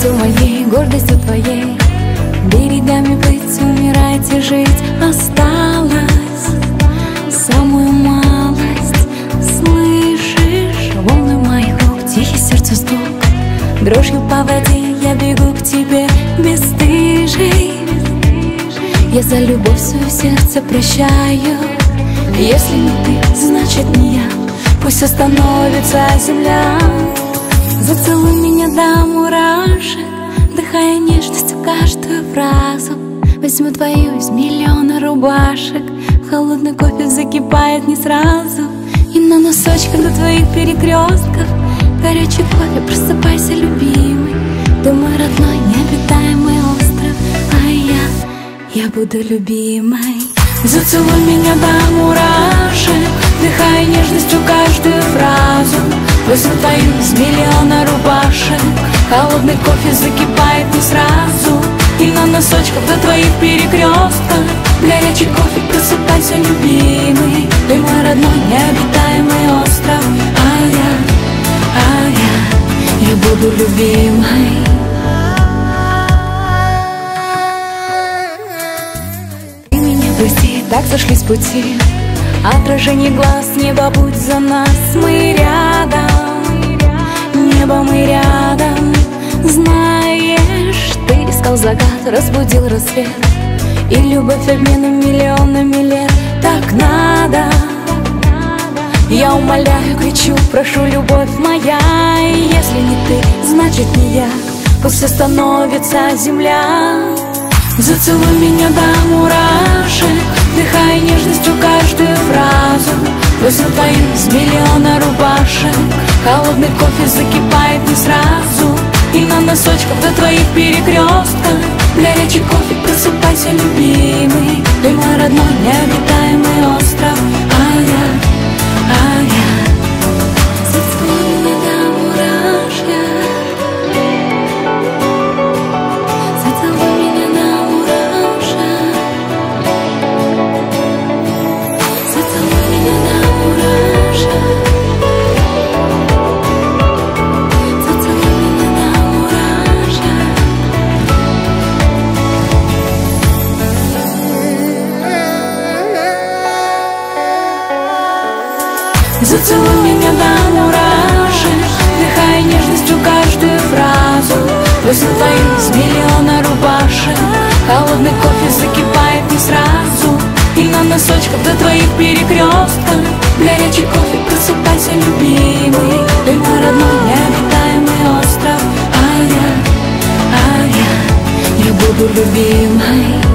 все моей, гордостью твоей. Берегами быть, умирать и жить осталось самую малость. Слышишь волны моих рук, тихий сердцу стук, дрожью по воде я бегу к тебе бесстыжий. Я за любовь свою сердце прощаю. Если не ты, значит не я, пусть остановится земля. Зацелуй меня до мурашек, вдыхая нежностью каждую фразу. Возьму твою из миллиона рубашек, холодный кофе закипает не сразу. И на носочках до твоих перекрестков горячий кофе, просыпайся, любимый. Ты мой родной необитаемый остров, а я буду любимой. Зацелуй меня до мурашек, вдыхая нежностью каждую фразу. Возьму твою из миллиона рубашек, холодный кофе закипает не сразу. И на носочках до твоих перекрестков горячий кофе, просыпайся, любимый. Ты мой родной необитаемый остров, а я буду любимой. Ты меня прости, так сошлись пути. Отражение глаз, небо, будь за нас. Мы рядом, небо, мы рядом. Знаешь, ты искал закат, разбудил рассвет, и любовь обменом миллионами лет. Так надо, я умоляю, кричу, прошу, любовь моя. И если не ты, значит не я, пусть остановится земля. Зацелуй меня до мурашек, вдыхая нежностью каждую фразу. Возьму твою из миллиона рубашек, холодный кофе закипает не сразу. И на носочках до твоих перекрестков горячий кофе, просыпайся, любимый. Ты мой родной необитаемый остров, а я зацелуй меня до мурашек. Зацелуй меня до мурашек. Зацелуй меня до мурашек. Зацелуй меня до мурашек. Зацелуй меня до мурашек, вдыхая нежностью каждую фразу. Возьму твою из миллиона рубашек, холодный кофе закипает не сразу. И на носочках до твоих перекрестков горячий кофе, просыпайся, любимый. Ты мой родной необитаемый остров, а я буду любимой.